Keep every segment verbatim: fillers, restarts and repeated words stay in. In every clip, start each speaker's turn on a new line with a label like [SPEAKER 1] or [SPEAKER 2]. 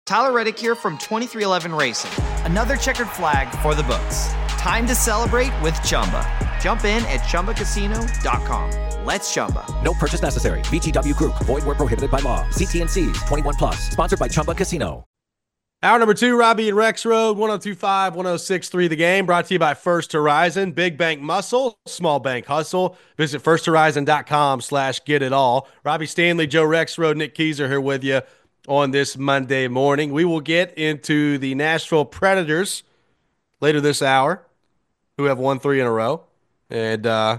[SPEAKER 1] Tyler Reddick here from twenty-three eleven Racing. Another checkered flag for the books. Time to celebrate with Chumba. Jump in at Chumba Casino dot com. Let's Chumba.
[SPEAKER 2] No purchase necessary. V G W Group. Void where prohibited by law. See T N Cs. twenty-one plus. Sponsored by Chumba Casino.
[SPEAKER 3] Hour number two, Robbie and Rex Road, one oh two point five, one oh six point three The Game, brought to you by First Horizon. Big bank muscle, small bank hustle. Visit first horizon dot com slash get it all. Robbie Stanley, Joe Rexrode, Nick Keys are here with you on this Monday morning. We will get into the Nashville Predators later this hour, who have won three in a row. And uh,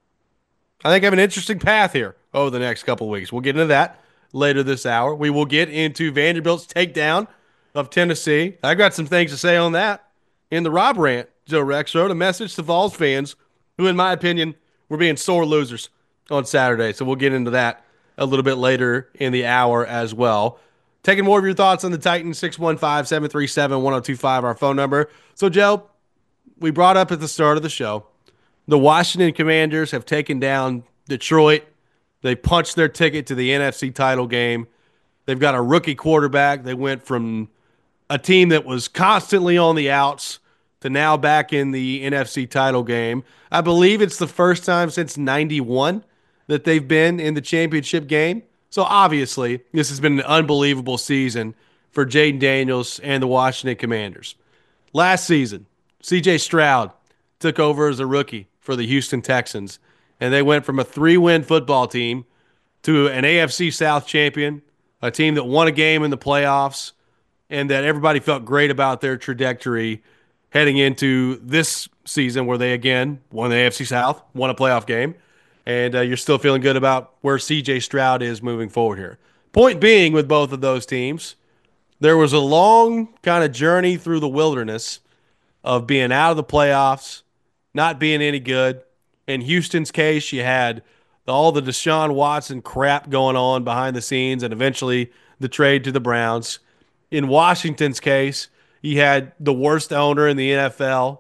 [SPEAKER 3] I think I have an interesting path here over the next couple of weeks. We'll get into that later this hour. We will get into Vanderbilt's takedown of Tennessee. I got some things to say on that in the Rob Rant. Joe Rexrode, a message to Vols fans who, in my opinion, were being sore losers on Saturday. So we'll get into that a little bit later in the hour as well. Taking more of your thoughts on the Titans, six one five, seven three seven, one oh two five, our phone number. So, Joe, we brought up at the start of the show, the Washington Commanders have taken down Detroit. They punched their ticket to the N F C title game. They've got a rookie quarterback. They went from a team that was constantly on the outs to now back in the N F C title game. I believe it's the first time since ninety-one that they've been in the championship game. So obviously, this has been an unbelievable season for Jaden Daniels and the Washington Commanders. Last season, C J Stroud took over as a rookie for the Houston Texans, and they went from a three-win football team to an A F C South champion, a team that won a game in the playoffs, and that everybody felt great about their trajectory heading into this season where they, again, won the A F C South, won a playoff game, and uh, you're still feeling good about where C J Stroud is moving forward here. Point being, with both of those teams, there was a long kind of journey through the wilderness of being out of the playoffs, not being any good. In Houston's case, you had all the Deshaun Watson crap going on behind the scenes and eventually the trade to the Browns. In Washington's case, you had the worst owner in the N F L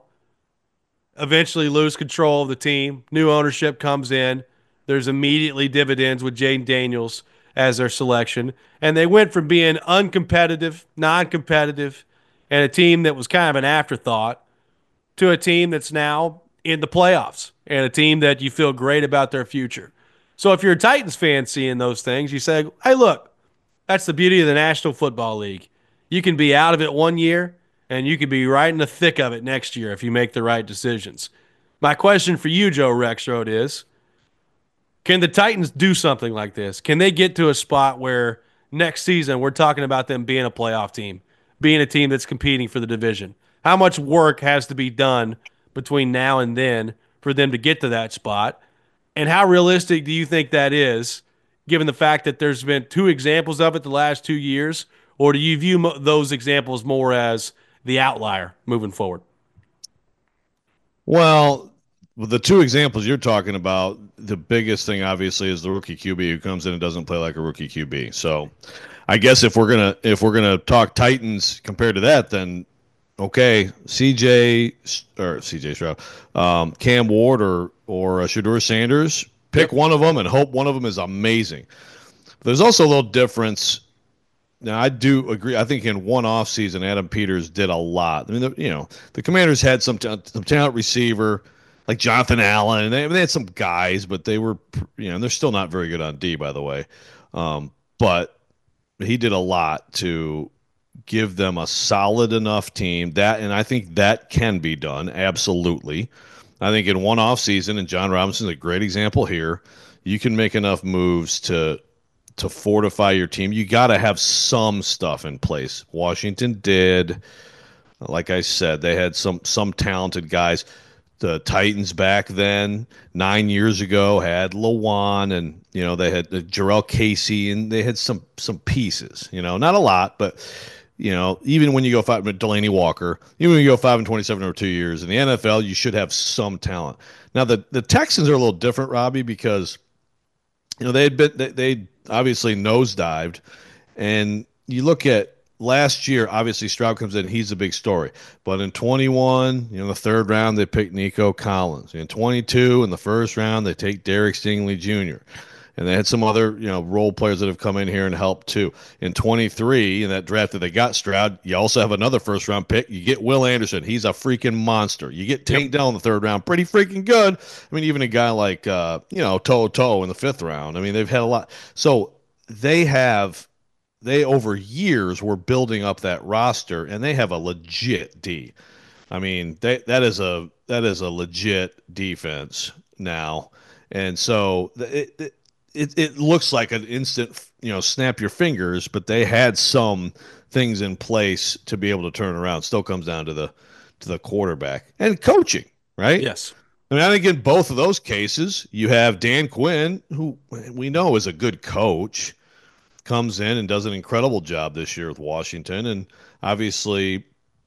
[SPEAKER 3] eventually lose control of the team. New ownership comes in. There's immediately dividends with Jaden Daniels as their selection. And they went from being uncompetitive, non-competitive, and a team that was kind of an afterthought to a team that's now in the playoffs and a team that you feel great about their future. So if you're a Titans fan seeing those things, you say, hey, look, that's the beauty of the National Football League. You can be out of it one year, and you can be right in the thick of it next year if you make the right decisions. My question for you, Joe Rexrode, is can the Titans do something like this? Can they get to a spot where next season we're talking about them being a playoff team, being a team that's competing for the division? How much work has to be done between now and then for them to get to that spot? And how realistic do you think that is, given the fact that there's been two examples of it the last two years? Or do you view mo- those examples more as the outlier moving forward?
[SPEAKER 4] Well, the two examples you're talking about, the biggest thing obviously is the rookie Q B who comes in and doesn't play like a rookie Q B. So I guess if we're gonna if we're gonna talk Titans compared to that, then okay, C J or C J Stroud, um, Cam Ward or or uh, Shedeur Sanders, pick one of them and hope one of them is amazing. There's also a little difference. Now, I do agree. I think in one offseason, Adam Peters did a lot. I mean, the, you know, the Commanders had some, t- some talent receiver like Jonathan Allen, and they, they had some guys, but they were, you know, they're still not very good on D, by the way. Um, but he did a lot to give them a solid enough team that, and I think that can be done. Absolutely. I think in one offseason, and John Robinson's a great example here, you can make enough moves to to fortify your team. You got to have some stuff in place. Washington did. Like I said, they had some some talented guys. The Titans back then, nine years ago, had Lawan, and you know they had Jarrell Casey, and they had some some pieces. You know, not a lot, but you know, even when you go five with Delaney Walker, even when you go five and twenty-seven over two years in the N F L, you should have some talent. Now the the Texans are a little different, Robbie, because you know they had been they they obviously nosedived, and you look at last year, obviously Stroud comes in, he's a big story. But in twenty-one, you know, the third round, they picked Nico Collins. In twenty-two, in the first round, they take Derek Stingley Junior And they had some other, you know, role players that have come in here and helped too. In twenty-three, in that draft that they got Stroud, you also have another first round pick. You get Will Anderson. He's a freaking monster. You get Tank Dell in the third round. Pretty freaking good. I mean, even a guy like, uh, you know, Toe Toe in the fifth round. I mean, they've had a lot. So they have, they over years were building up that roster, and they have a legit D. I mean, they, that is a, that is a legit defense now. And so it, it It, it looks like an instant, you know, snap your fingers, but they had some things in place to be able to turn around. Still comes down to the to the quarterback and coaching, right?
[SPEAKER 3] Yes.
[SPEAKER 4] I mean, I think in both of those cases, you have Dan Quinn, who we know is a good coach, comes in and does an incredible job this year with Washington, and obviously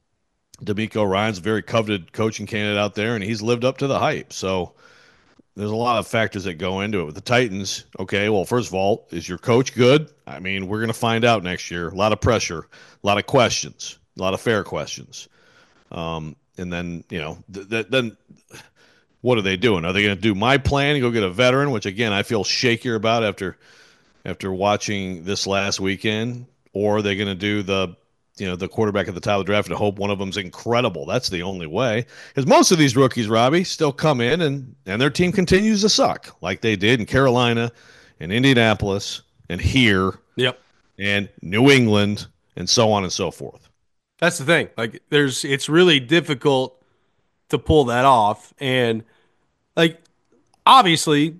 [SPEAKER 4] DeMeco Ryans a very coveted coaching candidate out there, and he's lived up to the hype. So there's a lot of factors that go into it. With the Titans, okay, well, first of all, is your coach good? I mean, we're going to find out next year. A lot of pressure, a lot of questions, a lot of fair questions. Um, and then, you know, th- th- then what are they doing? Are they going to do my plan and go get a veteran, which, again, I feel shakier about after after watching this last weekend? Or are they going to do the you know, the quarterback at the top of the draft and hope one of them's incredible? That's the only way. Because most of these rookies, Robbie, still come in and, and their team continues to suck like they did in Carolina and Indianapolis and here
[SPEAKER 3] Yep.
[SPEAKER 4] and New England and so on and so forth.
[SPEAKER 3] That's the thing. Like, there's, it's really difficult to pull that off. And, like, obviously,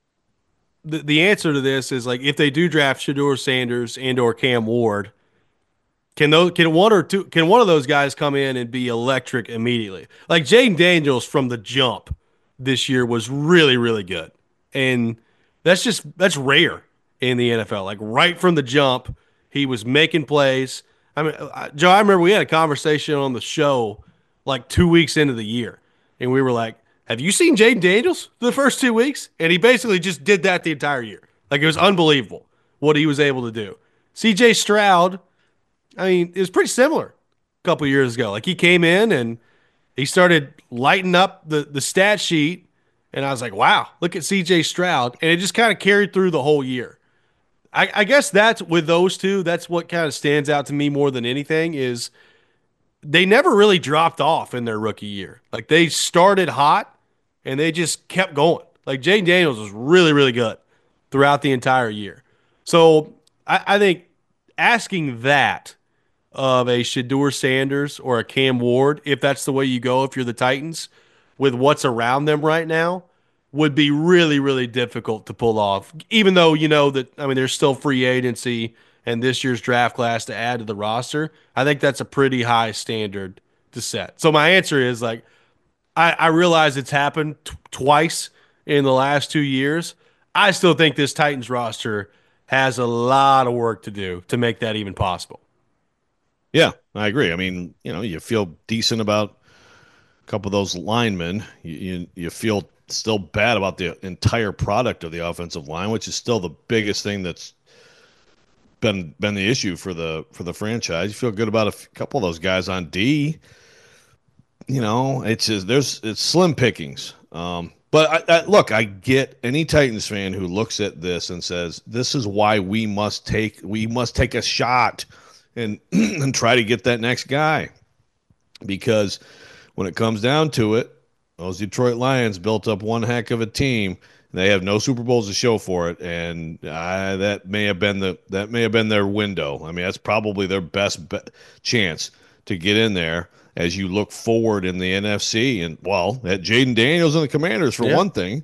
[SPEAKER 3] the, the answer to this is, like, if they do draft Shedeur Sanders and or Cam Ward, Can those can one or two can one of those guys come in and be electric immediately? Like Jaden Daniels from the jump this year was really, really good. And that's just that's rare in the N F L. Like right from the jump, he was making plays. I mean, Joe, I remember we had a conversation on the show like two weeks into the year, and we were like, have you seen Jaden Daniels the first two weeks? And he basically just did that the entire year. Like it was unbelievable what he was able to do. C J Stroud, I mean, it was pretty similar a couple years ago. Like he came in and he started lighting up the, the stat sheet, and I was like, wow, look at C J Stroud. And it just kind of carried through the whole year. I, I guess that's with those two, that's what kind of stands out to me more than anything is they never really dropped off in their rookie year. Like they started hot and they just kept going. Like Jaden Daniels was really, really good throughout the entire year. So I, I think asking that of a Shedeur Sanders or a Cam Ward, if that's the way you go, if you're the Titans, with what's around them right now, would be really, really difficult to pull off. Even though you know that, I mean, there's still free agency and this year's draft class to add to the roster. I think that's a pretty high standard to set. So my answer is like, I, I realize it's happened t- twice in the last two years. I still think this Titans roster has a lot of work to do to make that even possible.
[SPEAKER 4] Yeah, I agree. I mean, you know, you feel decent about a couple of those linemen. You, you you feel still bad about the entire product of the offensive line, which is still the biggest thing that's been been the issue for the for the franchise. You feel good about a f- couple of those guys on D. You know, it's just there's it's slim pickings. Um, but I, I, look, I get any Titans fan who looks at this and says, "This is why we must take we must take a shot." And and try to get that next guy, because when it comes down to it, those Detroit Lions built up one heck of a team. They have no Super Bowls to show for it, and uh, that may have been the that may have been their window. I mean, that's probably their best be- chance to get in there as you look forward in the N F C. And well, at Jaden Daniels and the Commanders for
[SPEAKER 3] yeah.
[SPEAKER 4] one thing.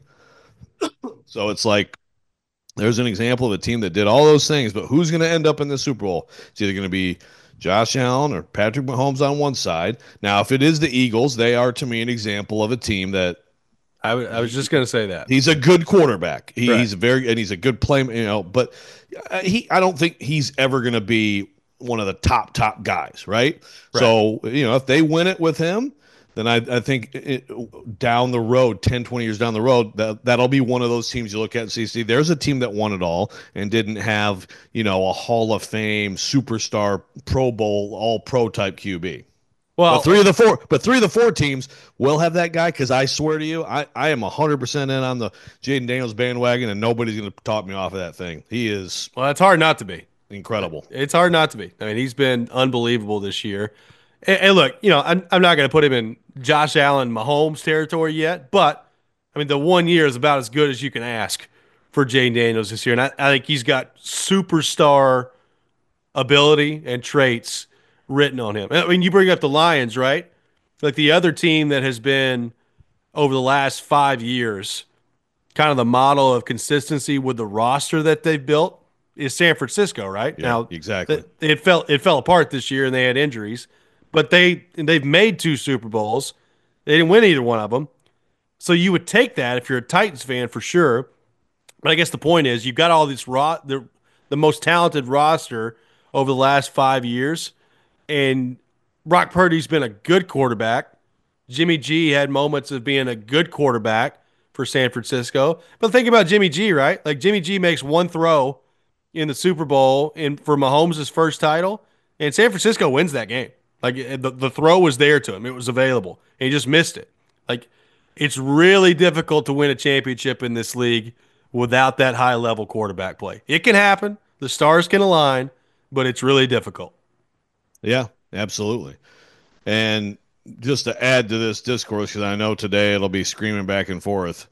[SPEAKER 4] So it's like, there's an example of a team that did all those things, but who's going to end up in the Super Bowl? It's either going to be Josh Allen or Patrick Mahomes on one side. Now, if it is the Eagles, they are, to me, an example of a team that
[SPEAKER 3] I, w- I was just going to say that
[SPEAKER 4] he's a good quarterback. He,
[SPEAKER 3] right.
[SPEAKER 4] He's very and he's a good player, you know. But he, I don't think he's ever going to be one of the top top guys, right? right? So you know, if they win it with him, then I, I think it, down the road, ten, twenty years down the road, that, that'll be one of those teams you look at and see, see, there's a team that won it all and didn't have, you know, a Hall of Fame, superstar, Pro Bowl, all-pro type Q B.
[SPEAKER 3] Well,
[SPEAKER 4] but three of the four, but three of the four teams will have that guy. Because I swear to you, I, I am a hundred percent in on the Jaden Daniels bandwagon, and nobody's going to talk me off of that thing. He is
[SPEAKER 3] well, it's hard not to be.
[SPEAKER 4] incredible.
[SPEAKER 3] It's hard not to be. I mean, he's been unbelievable this year. And, and look, you know, I'm, I'm not going to put him in Josh Allen, Mahomes territory yet, but I mean, the one year is about as good as you can ask for Jaden Daniels this year, and I, I think he's got superstar ability and traits written on him. I mean, you bring up the Lions, right? Like the other team that has been over the last five years, kind of the model of consistency with the roster that they've built is San Francisco, right?
[SPEAKER 4] Yeah,
[SPEAKER 3] now,
[SPEAKER 4] exactly.
[SPEAKER 3] It, it fell it fell apart this year, and they had injuries, but they they've made two Super Bowls. They didn't win either one of them, so you would take that if you're a Titans fan for sure. But I guess the point is, you've got all this raw the the most talented roster over the last five years. And Brock Purdy's been a good quarterback. Jimmy G had moments of being a good quarterback for San Francisco. But think about Jimmy G, right? Like Jimmy G makes one throw in the Super Bowl in for Mahomes' first title, and San Francisco wins that game. Like the, the throw was there to him. It was available. And he just missed it. Like it's really difficult to win a championship in this league without that high-level quarterback play. It can happen. The stars can align, but it's really difficult.
[SPEAKER 4] Yeah, absolutely. And just to add to this discourse, because I know today it'll be screaming back and forth,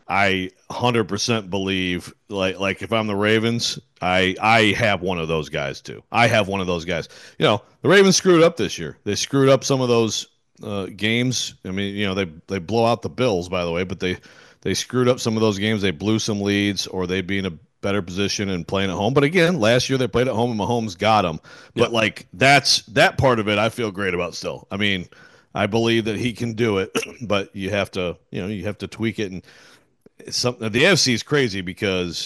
[SPEAKER 4] I one hundred percent believe, like, like if I'm the Ravens, I I have one of those guys too. I have one of those guys. You know, the Ravens screwed up this year. They screwed up some of those uh, games. I mean, you know, they they blow out the Bills, by the way, but they they screwed up some of those games. They blew some leads, or they'd be in a better position and playing at home. But again, last year they played at home and Mahomes got them. But
[SPEAKER 3] Yep.
[SPEAKER 4] like that's that part of it I feel great about still. I mean, I believe that he can do it, but you have to, you know, you have to tweak it. And it's something the A F C is crazy because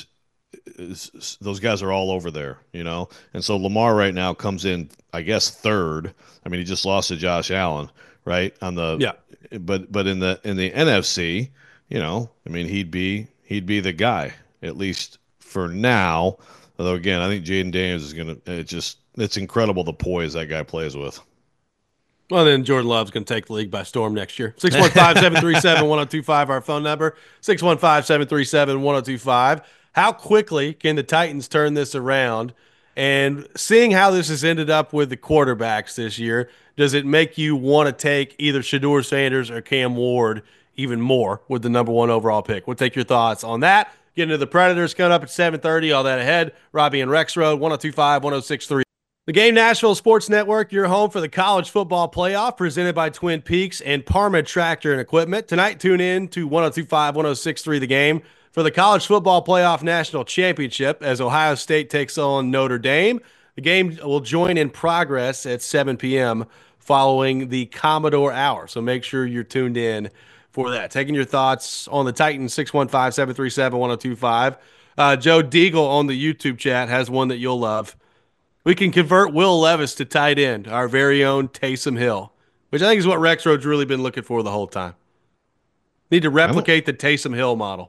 [SPEAKER 4] it's, those guys are all over there, you know. And so Lamar right now comes in, I guess, third. I mean, he just lost to Josh Allen, right? On the
[SPEAKER 3] Yeah.
[SPEAKER 4] but but in the in the N F C, you know, I mean, he'd be he'd be the guy, at least for now. Although again, I think Jaden Daniels is gonna. It just it's incredible the poise that guy plays with.
[SPEAKER 3] Well, then Jordan Love's going to take the league by storm next year. six one five, seven three seven, one oh two five, our phone number. six one five, seven three seven, one oh two five. How quickly can the Titans turn this around? And seeing how this has ended up with the quarterbacks this year, does it make you want to take either Shedeur Sanders or Cam Ward even more with the number one overall pick? We'll take your thoughts on that. Get into the Predators coming up at seven thirty. All that ahead. Robbie and Rex Road, one oh two five, one oh six three. The Game Nashville Sports Network, your home for the college football playoff, presented by Twin Peaks and Parma Tractor and Equipment. Tonight, tune in to one oh two five, one oh six three The Game for the college football playoff national championship as Ohio State takes on Notre Dame. The game will join in progress at seven p.m. following the Commodore Hour, so make sure you're tuned in for that. Taking your thoughts on the Titans, six one five, seven three seven, one oh two five. Uh, Joe Deagle on the YouTube chat has one that you'll love. We can convert Will Levis to tight end, our very own Taysom Hill, which I think is what Rex Road's really been looking for the whole time. Need to replicate the Taysom Hill model.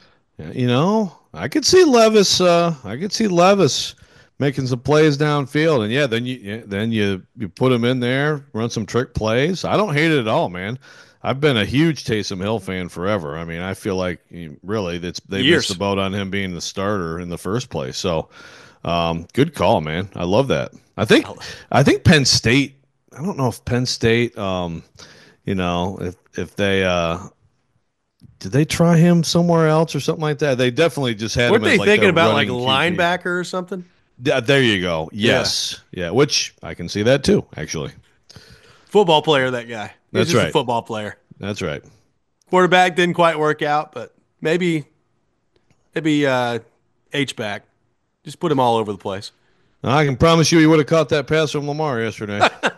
[SPEAKER 4] You know, I could see Levis. Uh, I could see Levis making some plays downfield, and yeah, then you yeah, then you you put him in there, run some trick plays. I don't hate it at all, man. I've been a huge Taysom Hill fan forever. I mean, I feel like really that's they
[SPEAKER 3] Years.
[SPEAKER 4] missed the boat on him being the starter in the first place. So, um, good call, man. I love that. I think I think Penn State. I don't know if Penn State. Um, you know, if if they. Uh, Did they try him somewhere else or something like that? They definitely just had
[SPEAKER 3] Weren't
[SPEAKER 4] him
[SPEAKER 3] they
[SPEAKER 4] as like
[SPEAKER 3] thinking
[SPEAKER 4] their
[SPEAKER 3] about like
[SPEAKER 4] running Q B.
[SPEAKER 3] linebacker or something?
[SPEAKER 4] Yeah, there you go. Yes. Yeah. Which I can see that too, actually.
[SPEAKER 3] Football player, that guy. He's
[SPEAKER 4] That's
[SPEAKER 3] just a
[SPEAKER 4] right.
[SPEAKER 3] football player.
[SPEAKER 4] That's right.
[SPEAKER 3] Quarterback didn't quite work out, but maybe maybe uh, H-back. Just put him all over the place.
[SPEAKER 4] I can promise you he would have caught that pass from Lamar yesterday.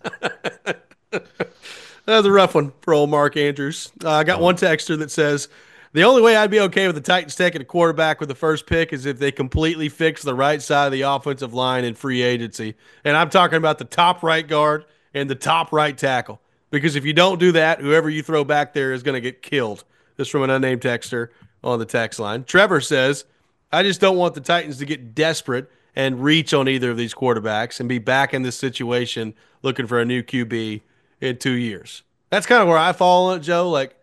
[SPEAKER 3] That was a rough one for old Mark Andrews. Uh, I got one texter that says, the only way I'd be okay with the Titans taking a quarterback with the first pick is if they completely fix the right side of the offensive line in free agency. And I'm talking about the top right guard and the top right tackle. Because if you don't do that, whoever you throw back there is going to get killed. This from an unnamed texter on the text line. Trevor says, I just don't want the Titans to get desperate and reach on either of these quarterbacks and be back in this situation looking for a new Q B in two years. That's kind of where I fall on it, Joe. Like,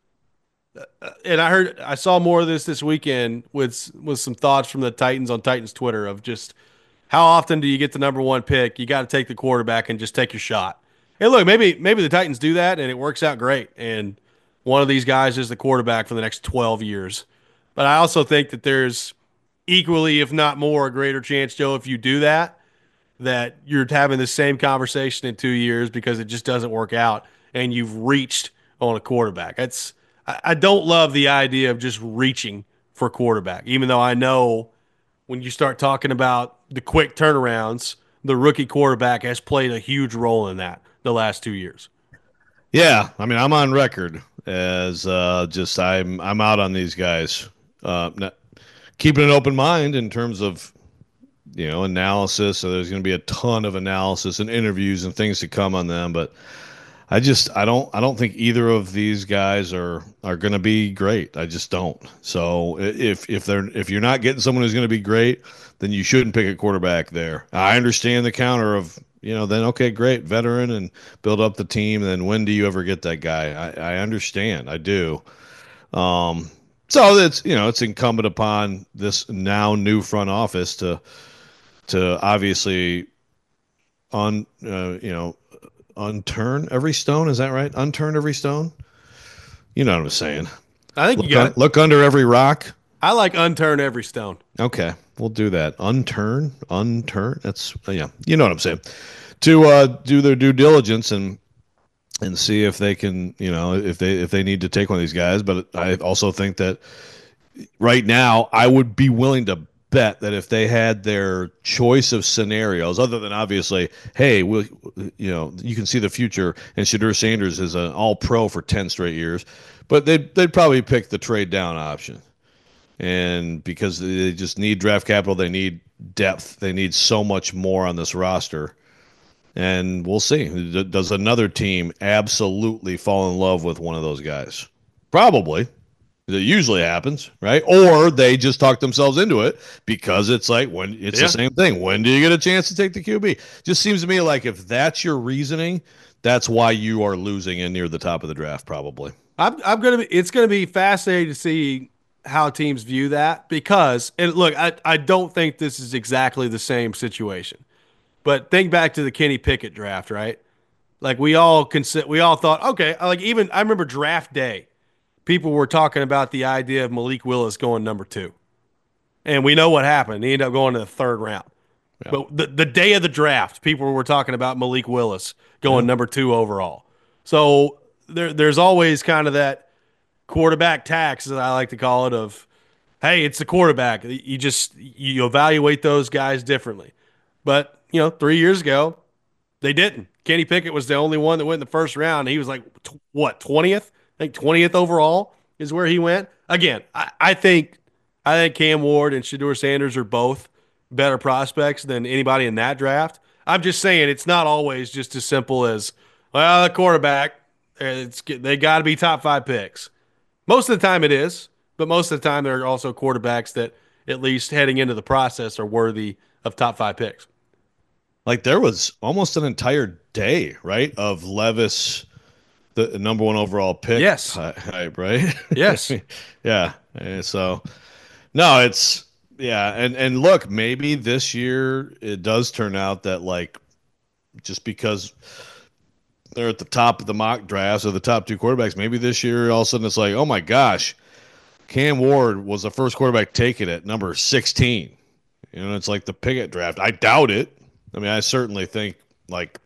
[SPEAKER 3] uh, and I heard I saw more of this this weekend with with some thoughts from the Titans on Titans Twitter of just how often do you get the number one pick? You got to take the quarterback and just take your shot. And look, maybe maybe the Titans do that and it works out great. And one of these guys is the quarterback for the next twelve years. But I also think that there's equally, if not more, a greater chance, Joe, if you do that, that you're having the same conversation in two years because it just doesn't work out and you've reached on a quarterback. That's I, I don't love the idea of just reaching for quarterback, even though I know when you start talking about the quick turnarounds, the rookie quarterback has played a huge role in that the last two years.
[SPEAKER 4] Yeah, I mean, I'm on record as uh, just I'm I'm out on these guys. Uh, not, keeping an open mind in terms of you know analysis. So there's going to be a ton of analysis and interviews and things to come on them, but I just I don't I don't think either of these guys are are going to be great. I just don't. So if if they're if you're not getting someone who's going to be great, then you shouldn't pick a quarterback there. I understand the counter of you know then okay great veteran and build up the team. And then when do you ever get that guy? I, I understand. I do. Um, so it's you know it's incumbent upon this now new front office to to obviously on uh, you know. unturn every stone. Is that right? Unturn every stone. You know what I'm saying.
[SPEAKER 3] I think
[SPEAKER 4] look,
[SPEAKER 3] you got
[SPEAKER 4] un-
[SPEAKER 3] it.
[SPEAKER 4] Look under every rock.
[SPEAKER 3] I like unturn every stone.
[SPEAKER 4] Okay, we'll do that. Unturn, unturn. That's yeah. You know what I'm saying. To uh, do their due diligence and and see if they can, you know, if they if they need to take one of these guys. But I also think that right now I would be willing to bet that if they had their choice of scenarios, other than obviously, hey, we'll, you know, you can see the future, and Shedeur Sanders is an all-pro for ten straight years, but they'd, they'd probably pick the trade-down option. And because they just need draft capital, they need depth, they need so much more on this roster. And we'll see. Does another team absolutely fall in love with one of those guys? Probably. That usually happens, right? Or they just talk themselves into it because it's like when it's
[SPEAKER 3] Yeah.
[SPEAKER 4] the same thing. When do you get a chance to take the Q B? Just seems to me like if that's your reasoning, that's why you are losing in near the top of the draft, probably.
[SPEAKER 3] I'm, I'm gonna be. It's gonna be fascinating to see how teams view that because, and look, I, I don't think this is exactly the same situation, but think back to the Kenny Pickett draft, right? Like we all consider, we all thought, okay, like even I remember draft day. People were talking about the idea of Malik Willis going number two. And we know what happened. He ended up going to the third round. Yeah. But the, the day of the draft, people were talking about Malik Willis going yeah. number two overall. So there, there's always kind of that quarterback tax, as I like to call it, of, hey, it's the quarterback. You just you evaluate those guys differently. But, you know, three years ago, they didn't. Kenny Pickett was the only one that went in the first round. He was like, what, twentieth? I think twentieth overall is where he went. Again, I, I think I think Cam Ward and Shedeur Sanders are both better prospects than anybody in that draft. I'm just saying it's not always just as simple as, well, the quarterback, it's, they got to be top five picks. Most of the time it is, but most of the time there are also quarterbacks that, at least heading into the process, are worthy of top five picks.
[SPEAKER 4] Like there was almost an entire day, right, of Levis – the number one overall pick.
[SPEAKER 3] Yes.
[SPEAKER 4] Hype, right?
[SPEAKER 3] Yes.
[SPEAKER 4] yeah. And so, no, it's, yeah. And, and look, maybe this year it does turn out that, like, just because they're at the top of the mock drafts or the top two quarterbacks, maybe this year all of a sudden it's like, oh my gosh, Cam Ward was the first quarterback taken at number sixteen. You know, it's like the Pickett draft. I doubt it. I mean, I certainly think, like,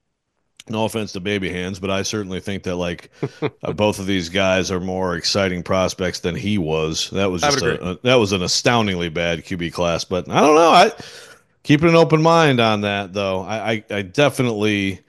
[SPEAKER 4] no offense to baby hands, but I certainly think that like uh, both of these guys are more exciting prospects than he was. That was just a, a, that was an astoundingly bad Q B class. But I don't know. I keep an open mind on that, though. I, I, I definitely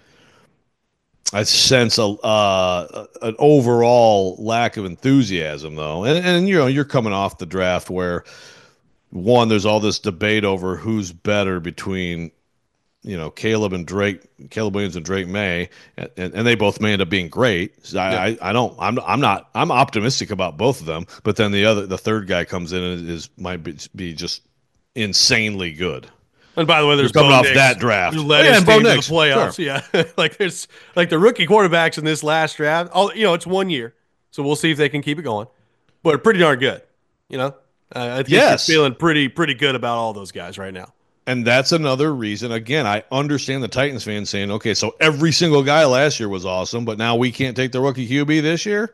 [SPEAKER 4] I sense a uh, an overall lack of enthusiasm, though. And and you know you're coming off the draft where one there's all this debate over who's better between. You know, Caleb and Drake, Caleb Williams and Drake May, and, and they both may end up being great. So I, yeah. I, I don't, I'm, I'm not, I'm optimistic about both of them. But then the other, the third guy comes in and is might be, be just insanely good.
[SPEAKER 3] And by the way, there's
[SPEAKER 4] You're coming
[SPEAKER 3] Bo
[SPEAKER 4] off
[SPEAKER 3] Nix,
[SPEAKER 4] that draft.
[SPEAKER 3] who led
[SPEAKER 4] Oh, yeah,
[SPEAKER 3] his
[SPEAKER 4] and Bo
[SPEAKER 3] team to the
[SPEAKER 4] Nix,
[SPEAKER 3] playoffs.
[SPEAKER 4] sure.
[SPEAKER 3] Yeah, like there's like the rookie quarterbacks in this last draft. Oh, you know, it's one year, so we'll see if they can keep it going. But pretty darn good. You know, uh, I think
[SPEAKER 4] Yes.
[SPEAKER 3] you're feeling pretty pretty good about all those guys right now.
[SPEAKER 4] And that's another reason. Again, I understand the Titans fans saying, okay, so every single guy last year was awesome, but now we can't take the rookie Q B this year.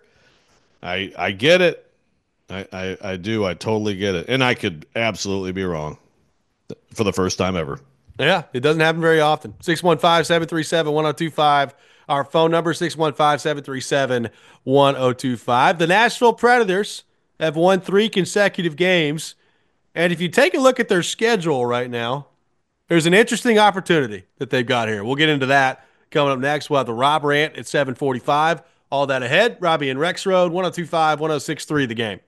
[SPEAKER 4] I I get it. I, I, I do. I totally get it. And I could absolutely be wrong for the first time ever.
[SPEAKER 3] Yeah, it doesn't happen very often. six one five, seven three seven, one oh two five. Our phone number, six one five, seven three seven, one oh two five. The Nashville Predators have won three consecutive games. And if you take a look at their schedule right now, there's an interesting opportunity that they've got here. We'll get into that coming up next. We'll have the Rob Rant at seven forty-five. All that ahead. Robbie and Rex Road, one oh two five, one oh six three The Game.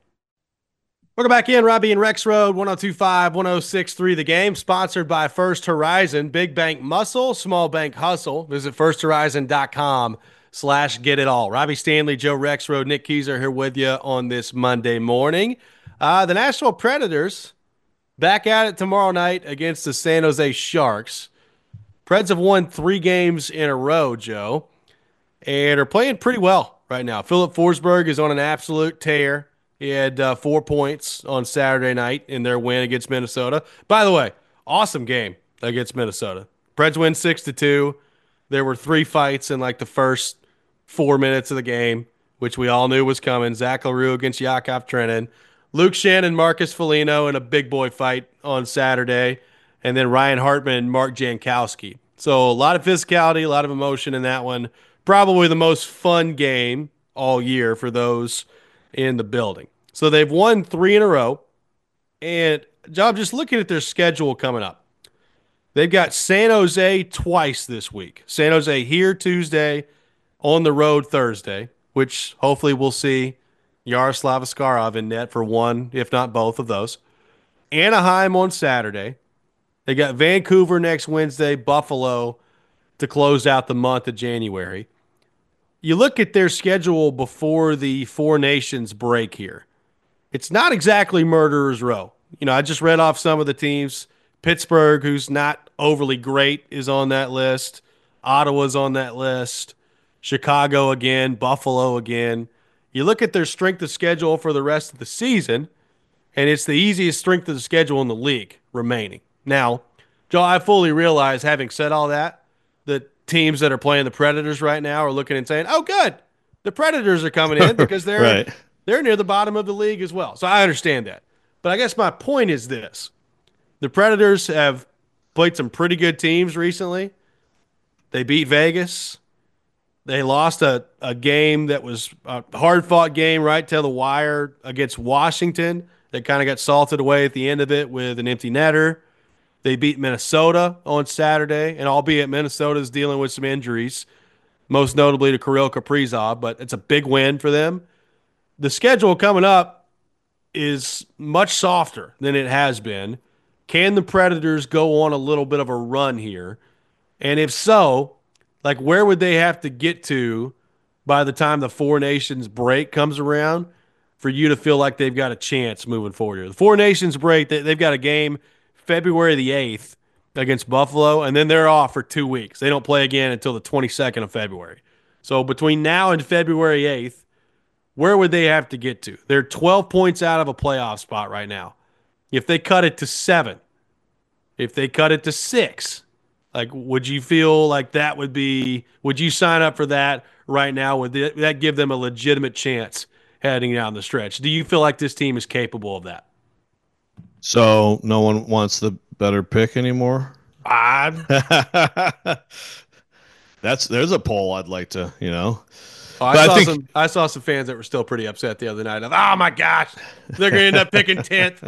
[SPEAKER 3] Welcome back in, Robbie and Rex Road, one oh two five, one oh six three The Game, sponsored by First Horizon. Big bank muscle, small bank hustle. Visit firsthorizon.com slash get it all. Robbie Stanley, Joe Rexrode, Nick Keyser here with you on this Monday morning. Uh, the Nashville Predators back at it tomorrow night against the San Jose Sharks. Preds have won three games in a row, Joe, and are playing pretty well right now. Philip Forsberg is on an absolute tear. He had uh, four points on Saturday night in their win against Minnesota. By the way, awesome game against Minnesota. Preds win six to two. There were three fights in like the first four minutes of the game, which we all knew was coming. Zach LaRue against Yakov Trenin. Luke Shen and Marcus Foligno in a big boy fight on Saturday. And then Ryan Hartman and Mark Jankowski. So a lot of physicality, a lot of emotion in that one. Probably the most fun game all year for those in the building. So they've won three in a row. And Job, just looking at their schedule coming up, they've got San Jose twice this week. San Jose here Tuesday, on the road Thursday, which hopefully we'll see Yaroslav Askarov in net for one, if not both of those. Anaheim on Saturday. They got Vancouver next Wednesday, Buffalo to close out the month of January. You look at their schedule before the Four Nations break here. It's not exactly murderer's row. You know, I just read off some of the teams. Pittsburgh, who's not overly great, is on that list. Ottawa's on that list. Chicago again. Buffalo again. You look at their strength of schedule for the rest of the season, and it's the easiest strength of the schedule in the league remaining. Now, Joe, I fully realize, having said all that, that teams that are playing the Predators right now are looking and saying, oh, good, the Predators are coming in because they're
[SPEAKER 4] Right.
[SPEAKER 3] they're near the bottom of the league as well. So I understand that. But I guess my point is this. The Predators have played some pretty good teams recently. They beat Vegas. They lost a, a game that was a hard-fought game right to the wire against Washington. They kind of got salted away at the end of it with an empty netter. They beat Minnesota on Saturday, and albeit Minnesota's dealing with some injuries, most notably to Kirill Kaprizov, but it's a big win for them. The schedule coming up is much softer than it has been. Can the Predators go on a little bit of a run here? And if so, like where would they have to get to by the time the Four Nations break comes around for you to feel like they've got a chance moving forward here? The Four Nations break, they, they've got a game February the eighth against Buffalo, and then they're off for two weeks. They don't play again until the twenty-second of February. So between now and February eighth, where would they have to get to? They're twelve points out of a playoff spot right now. If they cut it to seven, if they cut it to six, like would you feel like that would be, would you sign up for that right now? Would that give them a legitimate chance heading down the stretch? Do you feel like this team is capable of that?
[SPEAKER 4] So no one wants the better pick anymore?
[SPEAKER 3] I,
[SPEAKER 4] That's there's a poll I'd like to, you know.
[SPEAKER 3] Oh, I,
[SPEAKER 4] But I
[SPEAKER 3] saw
[SPEAKER 4] think-
[SPEAKER 3] some. I saw some fans that were still pretty upset the other night. Of, oh my gosh, they're going to end up picking tenth.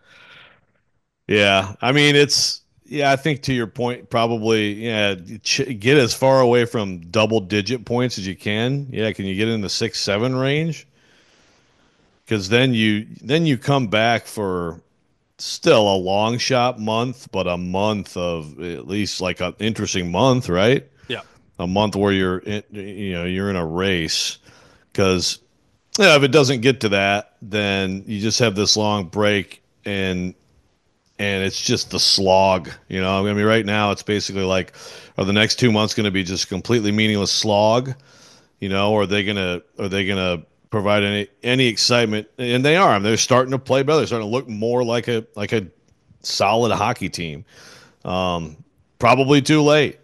[SPEAKER 4] Yeah, I mean it's yeah. I think to your point, probably yeah. Ch- get as far away from double digit points as you can. Yeah, can you get in the six seven range? Because then you then you come back for still a long shot month, but a month of at least like an interesting month, right?
[SPEAKER 3] Yeah.
[SPEAKER 4] A month where you're in, you know you're in a race. Because yeah, if it doesn't get to that, then you just have this long break and and it's just the slog. You know, I mean, right now it's basically like, are the next two months going to be just completely meaningless slog? You know, or are they gonna are they gonna provide any any excitement? And they are. I mean, they're starting to play better. They're starting to look more like a like a solid hockey team. Um, probably too late,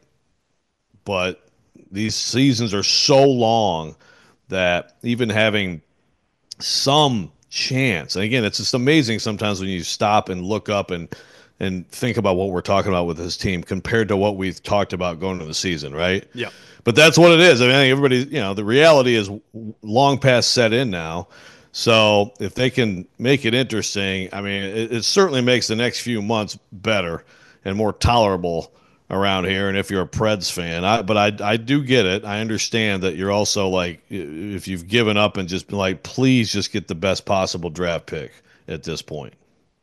[SPEAKER 4] but these seasons are so long that even having some chance, and again, it's just amazing sometimes when you stop and look up and and think about what we're talking about with this team compared to what we've talked about going into the season, right?
[SPEAKER 3] Yeah.
[SPEAKER 4] But that's what it is. I mean, I think everybody, you know, the reality is long past set in now. So if they can make it interesting, I mean, it, it certainly makes the next few months better and more tolerable around here. And if you're a Preds fan, I, but I, I do get it. I understand that you're also like, if you've given up and just been like, please just get the best possible draft pick at this point.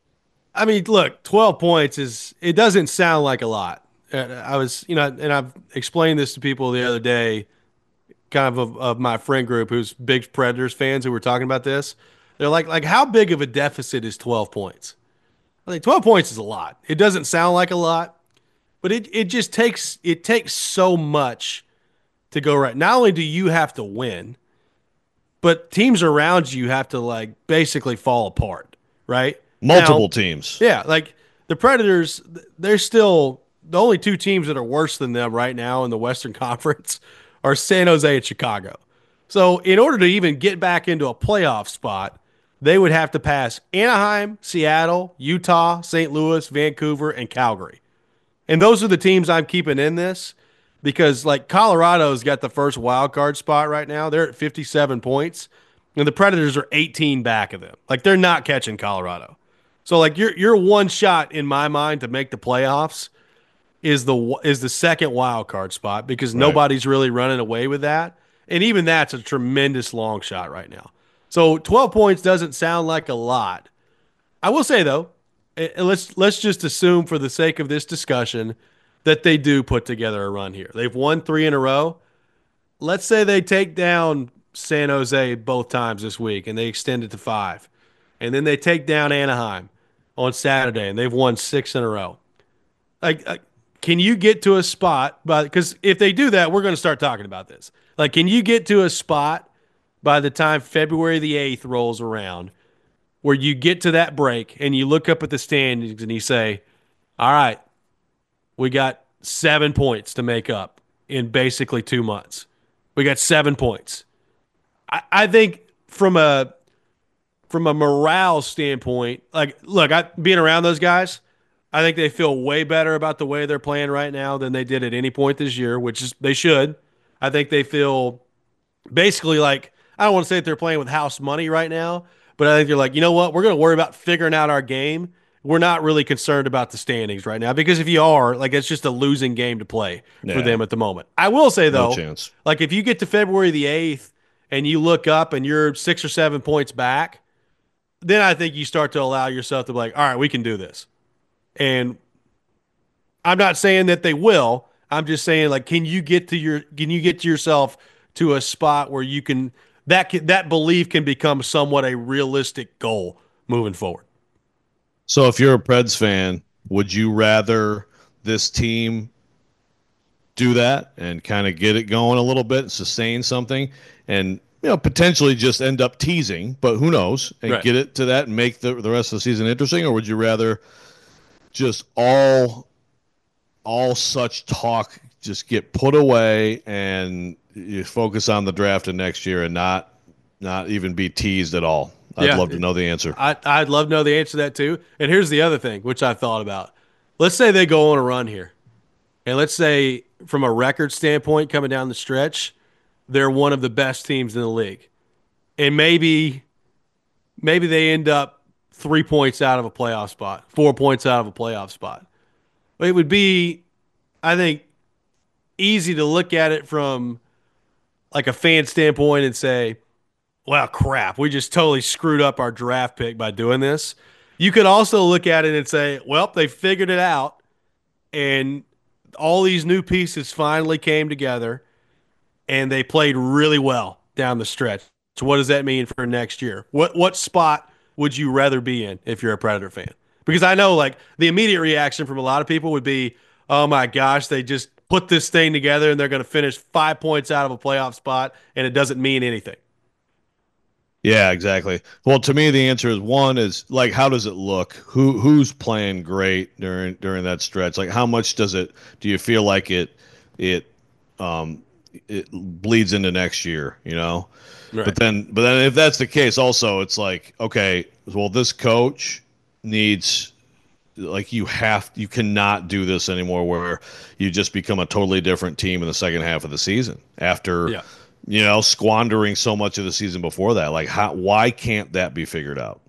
[SPEAKER 3] I mean, look, twelve points is, it doesn't sound like a lot. Uh, I was, you know, and I've explained this to people the other day, kind of, of of my friend group who's big Predators fans who were talking about this. They're like, like how big of a deficit is twelve points? I think twelve points is a lot. It doesn't sound like a lot, but it it just takes it takes so much to go right. Not only do you have to win, but teams around you have to like basically fall apart, right?
[SPEAKER 4] Multiple
[SPEAKER 3] Now,
[SPEAKER 4] teams.
[SPEAKER 3] yeah, like the Predators, they're still the only two teams that are worse than them right now in the Western Conference are San Jose and Chicago. So, in order to even get back into a playoff spot, they would have to pass Anaheim, Seattle, Utah, Saint Louis, Vancouver, and Calgary. And those are the teams I'm keeping in this because, like, Colorado's got the first wild card spot right now. They're at fifty-seven points, and the Predators are eighteen back of them. Like, they're not catching Colorado. So, like, you're you're one shot in my mind to make the playoffs is the is the second wild card spot because
[SPEAKER 4] Right.
[SPEAKER 3] nobody's really running away with that, and even that's a tremendous long shot right now. So, twelve points doesn't sound like a lot. I will say though, eh, let's let's just assume for the sake of this discussion that they do put together a run here. They've won three in a row. Let's say they take down San Jose both times this week and they extend it to five, and then they take down Anaheim on Saturday and they've won six in a row. Like, uh, can you get to a spot? By because if they do that, we're going to start talking about this. Like, can you get to a spot by the time February the eighth rolls around where you get to that break and you look up at the standings and you say, all right, we got seven points to make up in basically two months. We got seven points. I, I think from a from a morale standpoint, like, look, I, being around those guys, I think they feel way better about the way they're playing right now than they did at any point this year, which is they should. I think they feel basically like, I don't want to say that they're playing with house money right now, but I think they're like, you know what? We're going to worry about figuring out our game. We're not really concerned about the standings right now because if you are, like, it's just a losing game to play
[SPEAKER 4] Yeah.
[SPEAKER 3] for them at the moment. I will say, though,
[SPEAKER 4] No chance.
[SPEAKER 3] like, if you get to February the eighth and you look up and you're six or seven points back, then I think you start to allow yourself to be like, all right, we can do this. And I'm not saying that they will. I'm just saying, like, can you get to your can you get to yourself to a spot where you can that can, that belief can become somewhat a realistic goal moving forward.
[SPEAKER 4] So if you're a Preds fan, would you rather this team do that and kind of get it going a little bit, sustain something, and you know potentially just end up teasing, but who knows, and
[SPEAKER 3] Right.
[SPEAKER 4] get it to that and make the the rest of the season interesting, or would you rather just all all such talk just get put away and you focus on the draft of next year and not not even be teased at all? I'd
[SPEAKER 3] Yeah.
[SPEAKER 4] love to know the answer.
[SPEAKER 3] I, I'd love to know the answer to that too. And here's the other thing, which I thought about. Let's say they go on a run here, and let's say from a record standpoint, coming down the stretch, they're one of the best teams in the league, and maybe maybe they end up three points out of a playoff spot, four points out of a playoff spot. It would be, I think, easy to look at it from like a fan standpoint and say, well, crap, we just totally screwed up our draft pick by doing this. You could also look at it and say, well, they figured it out and all these new pieces finally came together and they played really well down the stretch. So what does that mean for next year? What what spot would you rather be in if you're a Predator fan? Because I know like the immediate reaction from a lot of people would be, oh my gosh, they just put this thing together and they're going to finish five points out of a playoff spot and it doesn't mean anything.
[SPEAKER 4] Yeah, exactly. Well, to me, the answer is one is like, how does it look? Who who's playing great during during that stretch? Like, how much does it? Do you feel like it it um it bleeds into next year? You know,
[SPEAKER 3] Right.
[SPEAKER 4] but then but then if that's the case, also it's like, okay, well, this coach needs like you have you cannot do this anymore where you just become a totally different team in the second half of the season after.
[SPEAKER 3] Yeah.
[SPEAKER 4] You know, squandering so much of the season before that. Like, how? Why can't that be figured out?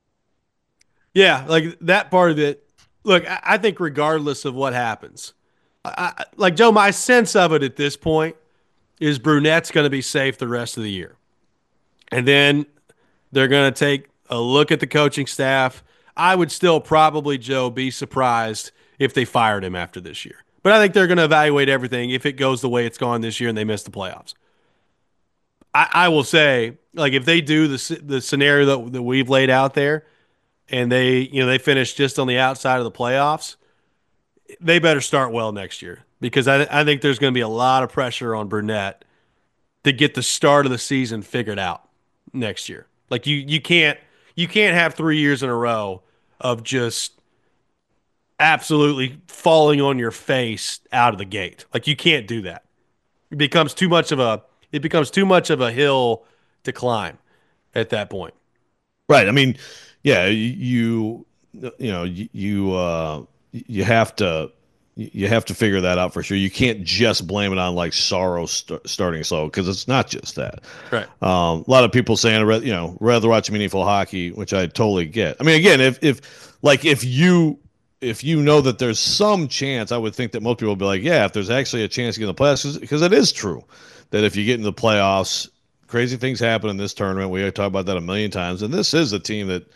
[SPEAKER 3] Yeah, like that part of it. Look, I, I think regardless of what happens, I, I, like Joe, my sense of it at this point is Brunette's going to be safe the rest of the year. And then they're going to take a look at the coaching staff. I would still probably, Joe, be surprised if they fired him after this year. But I think they're going to evaluate everything if it goes the way it's gone this year and they miss the playoffs. I, I will say, like, if they do the the scenario that, that we've laid out there, and they, you know, they finish just on the outside of the playoffs, they better start well next year because I, I think there's going to be a lot of pressure on Brunette to get the start of the season figured out next year. Like you, you can't, you can't have three years in a row of just absolutely falling on your face out of the gate. Like you can't do that. It becomes too much of a it becomes too much of a hill to climb at that point.
[SPEAKER 4] Right. I mean, yeah, you you know, you uh you have to you have to figure that out for sure. You can't just blame it on like Sorrow st- starting slow because it's not just that.
[SPEAKER 3] Right.
[SPEAKER 4] Um, a lot of people saying, you know, rather watch meaningful hockey, which I totally get. I mean, again, if if like if you if you know that there's some chance, I would think that most people would be like, yeah, if there's actually a chance to get in the playoffs, because it is true that if you get into the playoffs, crazy things happen in this tournament. We talk about that a million times, and this is a team that,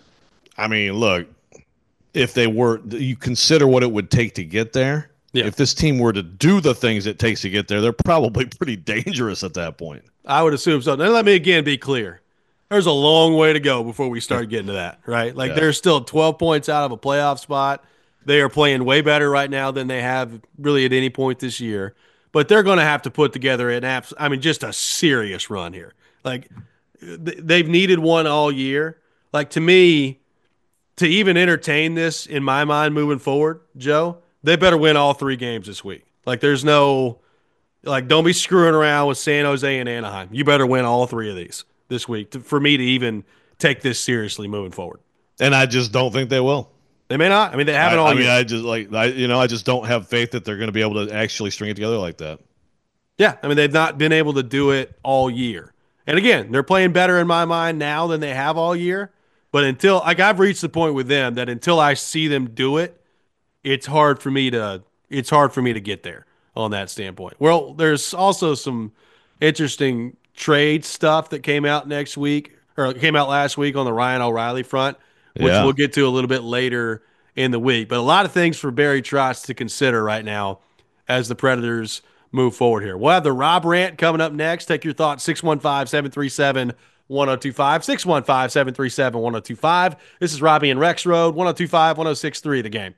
[SPEAKER 4] I mean, look, if they were, you consider what it would take to get there. Yeah. If this team were to do the things it takes to get there, they're probably pretty dangerous at that point.
[SPEAKER 3] I would assume so. Now, let me again be clear. There's a long way to go before we start getting to that, right? Like, yeah. They're still twelve points out of a playoff spot. They are playing way better right now than they have really at any point this year. But they're going to have to put together an abs- I mean, just a serious run here. Like, th- they've needed one all year. Like, to me, to even entertain this in my mind moving forward, Joe, they better win all three games this week. Like, there's no – like, don't be screwing around with San Jose and Anaheim. You better win all three of these this week to, for me to even take this seriously moving forward.
[SPEAKER 4] And I just don't think they will.
[SPEAKER 3] They may not. I mean, they haven't
[SPEAKER 4] I,
[SPEAKER 3] all
[SPEAKER 4] I
[SPEAKER 3] year.
[SPEAKER 4] mean, I just like I, you know, I just don't have faith that they're going to be able to actually string it together like that.
[SPEAKER 3] Yeah, I mean, they've not been able to do it all year. And again, they're playing better in my mind now than they have all year. But until like I've reached the point with them that until I see them do it, it's hard for me to it's hard for me to get there on that standpoint. Well, there's also some interesting trade stuff that came out next week or came out last week on the Ryan O'Reilly front, which yeah. we'll get to a little bit later in the week. But a lot of things for Barry Trotz to consider right now as the Predators move forward here. We'll have the Rob Rant coming up next. Take your thoughts, six one five, seven three seven, one oh two five, six one five, seven three seven, one oh two five. This is Robbie and Rex Road, one oh two five, one oh six three, The Game.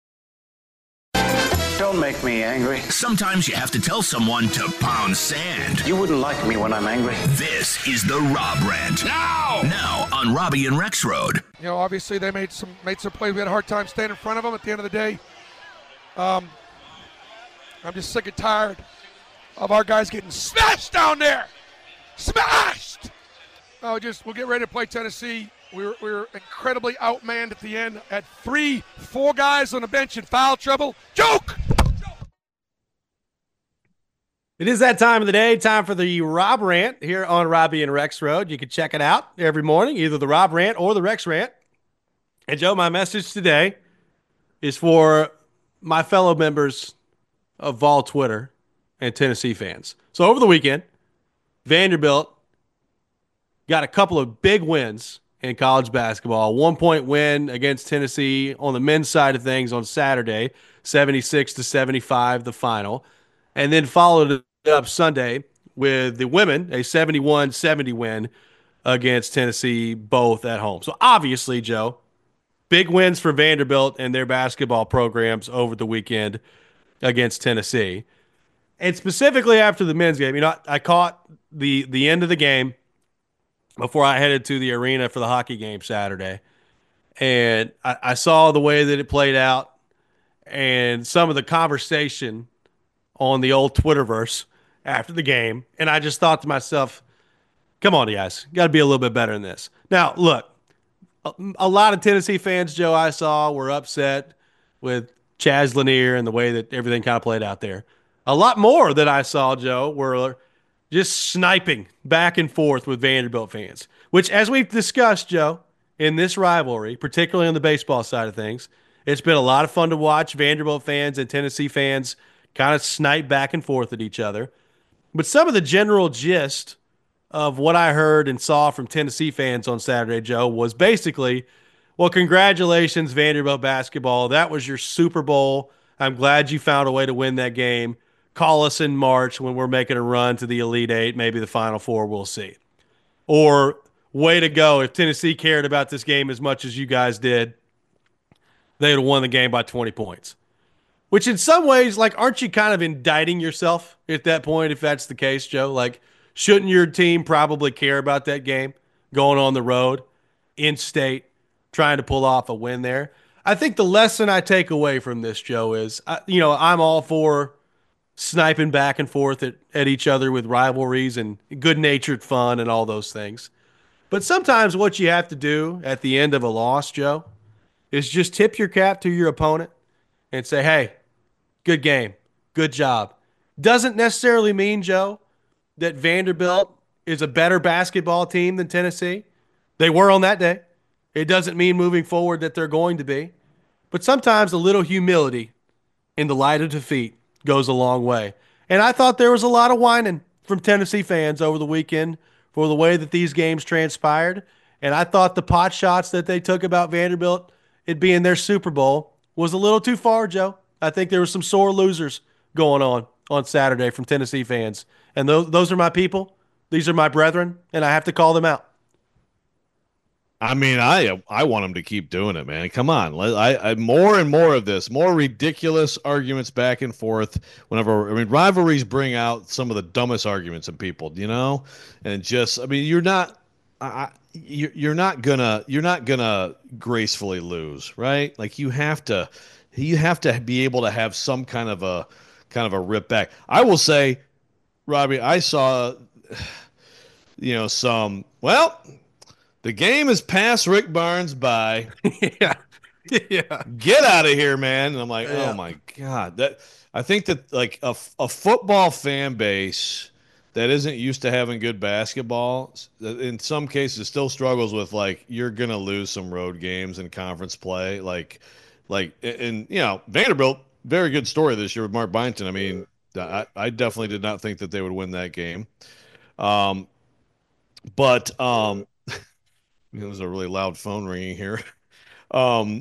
[SPEAKER 5] Don't make me angry.
[SPEAKER 6] Sometimes you have to tell someone to pound sand.
[SPEAKER 5] You wouldn't like me when I'm angry.
[SPEAKER 6] This is the Rob Rant. Now! Now on Robbie and Rex Road.
[SPEAKER 7] You know, obviously they made some made some plays. We had a hard time staying in front of them at the end of the day. Um, I'm just sick and tired of our guys getting smashed down there. Smashed! Oh, just we'll get ready to play Tennessee. We were, we were incredibly outmanned at the end. Had three, four guys on the bench in foul trouble. Joke!
[SPEAKER 3] It is that time of the day, time for the Rob Rant here on Robbie and Rex Road. You can check it out every morning, either the Rob Rant or the Rex Rant. And Joe, my message today is for my fellow members of Vol Twitter and Tennessee fans. So over the weekend, Vanderbilt got a couple of big wins in college basketball. A one-point win against Tennessee on the men's side of things on Saturday, seventy-six to seventy-five, the final. And then followed it up Sunday with the women, a seventy-one seventy win against Tennessee, both at home. So obviously, Joe, big wins for Vanderbilt and their basketball programs over the weekend against Tennessee. And specifically after the men's game, you know, I, I caught the the end of the game before I headed to the arena for the hockey game Saturday. And I, I saw the way that it played out and some of the conversation on the old Twitterverse after the game. And I just thought to myself, come on, guys, got to be a little bit better than this. Now, look, a, a lot of Tennessee fans, Joe, I saw were upset with Chaz Lanier and the way that everything kind of played out there. A lot more that I saw, Joe, were just sniping back and forth with Vanderbilt fans, which, as we've discussed, Joe, in this rivalry, particularly on the baseball side of things, it's been a lot of fun to watch Vanderbilt fans and Tennessee fans kind of snipe back and forth at each other. But some of the general gist of what I heard and saw from Tennessee fans on Saturday, Joe, was basically, well, congratulations, Vanderbilt basketball. That was your Super Bowl. I'm glad you found a way to win that game. Call us in March when we're making a run to the Elite Eight, maybe the Final Four, we'll see. Or, way to go. If Tennessee cared about this game as much as you guys did, they would have won the game by twenty points. Which in some ways, like, aren't you kind of indicting yourself at that point if that's the case, Joe? Like, shouldn't your team probably care about that game going on the road, in state, trying to pull off a win there? I think the lesson I take away from this, Joe, is, uh, you know, I'm all for sniping back and forth at, at each other with rivalries and good-natured fun and all those things. But sometimes what you have to do at the end of a loss, Joe, is just tip your cap to your opponent and say, hey, good game, good job. Doesn't necessarily mean, Joe, that Vanderbilt is a better basketball team than Tennessee. They were on that day. It doesn't mean moving forward that they're going to be. But sometimes a little humility in the light of defeat goes a long way. And I thought there was a lot of whining from Tennessee fans over the weekend for the way that these games transpired. And I thought the pot shots that they took about Vanderbilt, it being their Super Bowl, was a little too far, Joe. I think there were some sore losers going on on Saturday from Tennessee fans. And those, those are my people. These are my brethren, and I have to call them out.
[SPEAKER 4] I mean, I I want them to keep doing it, man. Come on. I, I more and more of this, more ridiculous arguments back and forth. Whenever, I mean, rivalries bring out some of the dumbest arguments in people, you know? And just, I mean, you're not, I, you're, you're not gonna, you're not gonna gracefully lose, right? Like you have to, you have to be able to have some kind of a, kind of a rip back. I will say, Robbie, I saw, you know, some, well, the game has passed Rick Barnes by.
[SPEAKER 3] yeah. Yeah.
[SPEAKER 4] Get out of here, man. And I'm like,
[SPEAKER 3] yeah.
[SPEAKER 4] oh my God. That I think that like a, a football fan base that isn't used to having good basketball, in some cases still struggles with like, you're going to lose some road games in conference play. Like, like, and you know, Vanderbilt, very good story this year with Mark Byington. I mean, I, I definitely did not think that they would win that game. Um, but, um, there's a really loud phone ringing here. Um,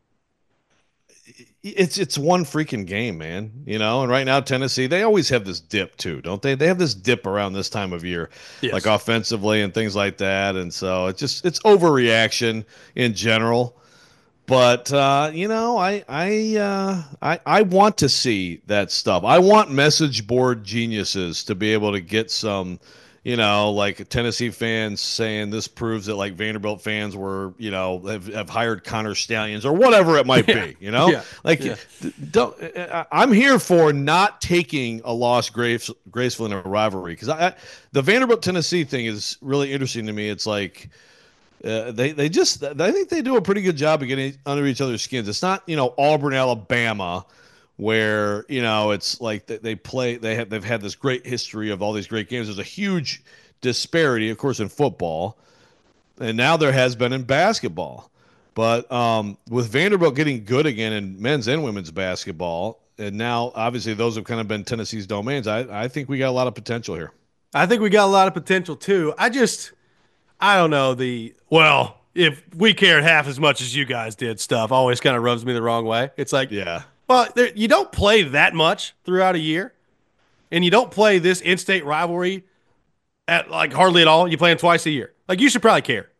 [SPEAKER 4] it's it's one freaking game, man. You know, and right now Tennessee, they always have this dip too, don't they? They have this dip around this time of year, yes. Like offensively and things like that. And so it's just it's overreaction in general. But uh, you know, I I uh, I I want to see that stuff. I want message board geniuses to be able to get some. You know, like Tennessee fans saying this proves that like Vanderbilt fans were, you know, have, have hired Connor Stallions or whatever it might yeah. be, you know,
[SPEAKER 3] yeah.
[SPEAKER 4] like
[SPEAKER 3] yeah.
[SPEAKER 4] don't, I'm here for not taking a loss grace, graceful in a rivalry. Cause I, I, the Vanderbilt Tennessee thing is really interesting to me. It's like, uh, they, they just, I think they do a pretty good job of getting under each other's skins. It's not, you know, Auburn, Alabama, where, you know, it's like they play, they have, they've had this great history of all these great games. There's a huge disparity, of course, in football, and now there has been in basketball. But um, with Vanderbilt getting good again in men's and women's basketball, and now obviously those have kind of been Tennessee's domains, I, I think we got a lot of potential here.
[SPEAKER 3] I think we got a lot of potential too. I just, I don't know, the, well, if we cared half as much as you guys did stuff always kind of rubs me the wrong way. It's like,
[SPEAKER 4] yeah.
[SPEAKER 3] Well, there, you don't play that much throughout a year, and you don't play this in-state rivalry at like hardly at all. You play them twice a year. Like you should probably care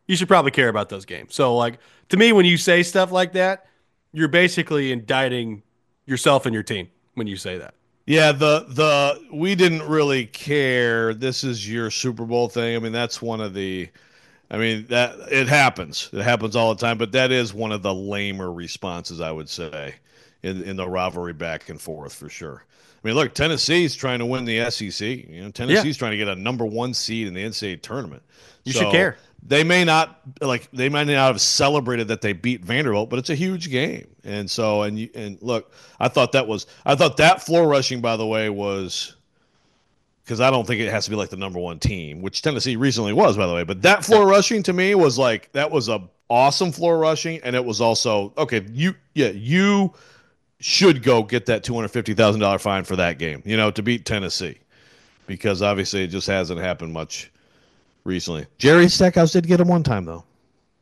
[SPEAKER 3] you should probably care about those games. So, like, to me, when you say stuff like that, you're basically indicting yourself and your team when you say that.
[SPEAKER 4] Yeah, the the we didn't really care. This is your Super Bowl thing. I mean, that's one of the I mean, that it happens. It happens all the time, but that is one of the lamer responses, I would say, in in the rivalry back and forth for sure. I mean, look, Tennessee's trying to win the S E C. You know, Tennessee's yeah. trying to get a number one seed in the N C double A tournament.
[SPEAKER 3] You
[SPEAKER 4] so
[SPEAKER 3] should care.
[SPEAKER 4] They may not like they might not have celebrated that they beat Vanderbilt, but it's a huge game. And so, and you, and look, I thought that was I thought that floor rushing, by the way, was because I don't think it has to be like the number one team, which Tennessee recently was, by the way. But that floor rushing to me was like that was a awesome floor rushing, and it was also okay. You yeah you. should go get that two hundred fifty thousand dollars fine for that game, you know, to beat Tennessee, because obviously it just hasn't happened much recently. Jerry Stackhouse did get him one time, though.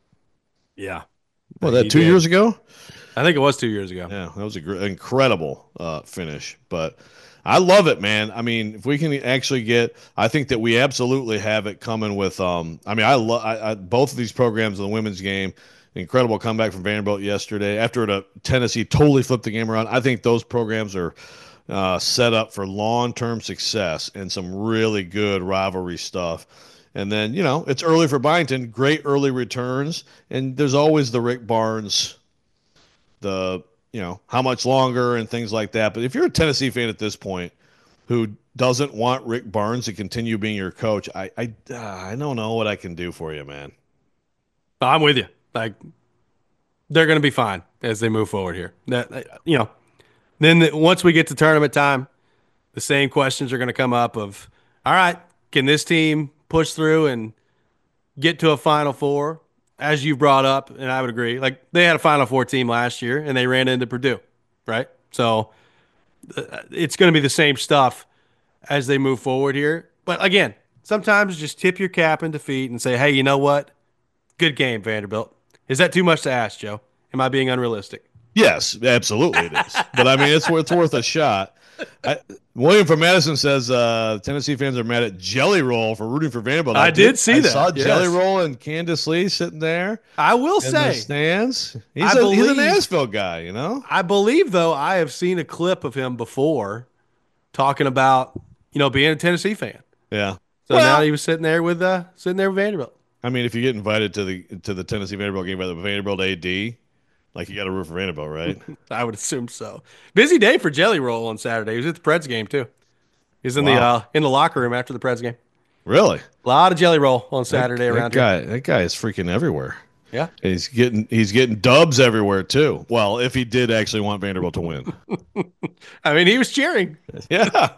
[SPEAKER 3] Yeah.
[SPEAKER 4] Well, that two did. years ago?
[SPEAKER 3] I think it was two years ago.
[SPEAKER 4] Yeah, that was an incredible uh, finish. But I love it, man. I mean, if we can actually get – I think that we absolutely have it coming with um, – I mean, I love both of these programs in the women's game. Incredible comeback from Vanderbilt yesterday. After the Tennessee totally flipped the game around, I think those programs are uh, set up for long-term success and some really good rivalry stuff. And then, you know, it's early for Byington. Great early returns. And there's always the Rick Barnes, the, you know, how much longer and things like that. But if you're a Tennessee fan at this point who doesn't want Rick Barnes to continue being your coach, I I, uh, I don't know what I can do for you, man.
[SPEAKER 3] I'm with you. Like, they're going to be fine as they move forward here. That, you know, then the, once we get to tournament time, the same questions are going to come up of, all right, can this team push through and get to a Final Four, as you brought up, and I would agree. Like, they had a Final Four team last year, and they ran into Purdue, right? So uh, it's going to be the same stuff as they move forward here. But, again, sometimes just tip your cap in defeat and say, hey, you know what? Good game, Vanderbilt. Is that too much to ask, Joe? Am I being unrealistic?
[SPEAKER 4] Yes, absolutely it is. But, I mean, it's, it's worth a shot. I, William from Madison says uh, Tennessee fans are mad at Jelly Roll for rooting for Vanderbilt.
[SPEAKER 3] I, I did, did see
[SPEAKER 4] I
[SPEAKER 3] that.
[SPEAKER 4] saw
[SPEAKER 3] yes.
[SPEAKER 4] Jelly Roll and Candace Lee sitting there.
[SPEAKER 3] I will
[SPEAKER 4] in
[SPEAKER 3] say.
[SPEAKER 4] the stands. He's,
[SPEAKER 3] I
[SPEAKER 4] a,
[SPEAKER 3] believe,
[SPEAKER 4] he's an Nashville guy, you know?
[SPEAKER 3] I believe, though, I have seen a clip of him before talking about, you know, being a Tennessee fan.
[SPEAKER 4] Yeah.
[SPEAKER 3] So
[SPEAKER 4] well,
[SPEAKER 3] now he was sitting there with uh, sitting there with Vanderbilt.
[SPEAKER 4] I mean, if you get invited to the to the Tennessee Vanderbilt game by the Vanderbilt A D, like you got to root for Vanderbilt, right?
[SPEAKER 3] I would assume so. Busy day for Jelly Roll on Saturday. He was at the Preds game too. He's in wow. the uh, in the locker room after the Preds game.
[SPEAKER 4] Really?
[SPEAKER 3] A lot of Jelly Roll on Saturday
[SPEAKER 4] that,
[SPEAKER 3] around
[SPEAKER 4] that guy,
[SPEAKER 3] here.
[SPEAKER 4] That guy is freaking everywhere.
[SPEAKER 3] Yeah,
[SPEAKER 4] and he's getting he's getting dubs everywhere too. Well, if he did actually want Vanderbilt to win,
[SPEAKER 3] I mean, he was cheering.
[SPEAKER 4] Yeah.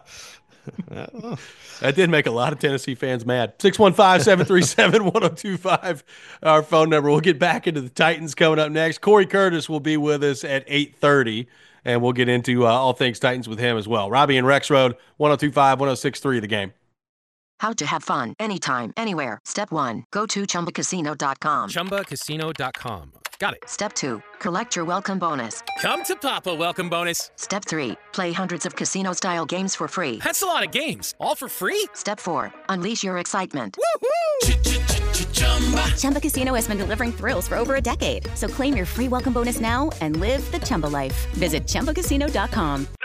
[SPEAKER 3] That did make a lot of Tennessee fans mad. six one five, seven three seven, one oh two five, our phone number. We'll get back into the Titans coming up next. Corey Curtis will be with us at eight thirty, and we'll get into uh, all things Titans with him as well. Robbie and Rexroad, one oh two five, one oh six three, The Game.
[SPEAKER 8] How to have fun anytime, anywhere. Step one, go to Chumba Casino dot com.
[SPEAKER 9] Chumba Casino dot com. Got it.
[SPEAKER 8] Step two, collect your welcome bonus.
[SPEAKER 9] Come to Papa welcome bonus.
[SPEAKER 8] Step three, play hundreds of casino-style games for free.
[SPEAKER 9] That's a lot of games, all for free?
[SPEAKER 8] Step four, unleash your excitement.
[SPEAKER 10] Chumba. Chumba Casino has been delivering thrills for over a decade. So claim your free welcome bonus now and live the Chumba life. Visit Chumba Casino dot com.